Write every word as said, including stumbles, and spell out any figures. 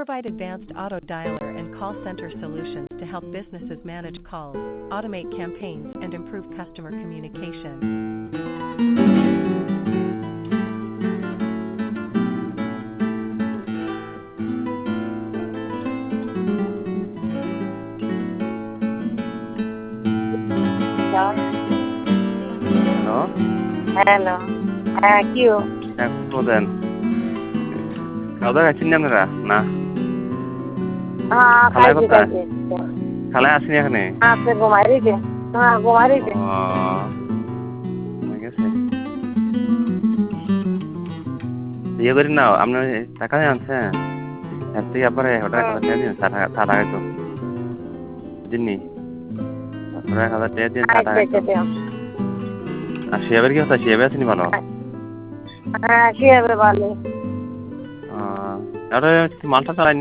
provide advanced auto dialer and call center solutions to help businesses manage calls, automate campaigns, and improve customer communication. Hello, hello. হ্যাঁ, কি ও? হ্যাঁ বলেন। খাওয়া দাওয়া খাচ্ছেন না আপনারা? না। হ্যাঁ, খালায় খাইছি কোথায়? খাইছি। খালায় আসেনি এখানে? আছে ঘুমাই রইছে। হ্যাঁ, ঘুমাই রইছে। ও ঠিক আছে। ইয়ে করি না, আপনার টাকা আনছেন এর থেকে আপনার এক হাজার হুম। টাকা দিয়ে দিন, চা খাইতো বুঝিনি, আপনার এক হাজার টাকা দিন, চা আচ্ছা খাইতো। আচ্ছা দিও। আর শিয়াবের কি হতো? শিয়াবে আসেনি ভালো? হ্যাঁ, কি হবে ভালো? আহ, মালটা চালাই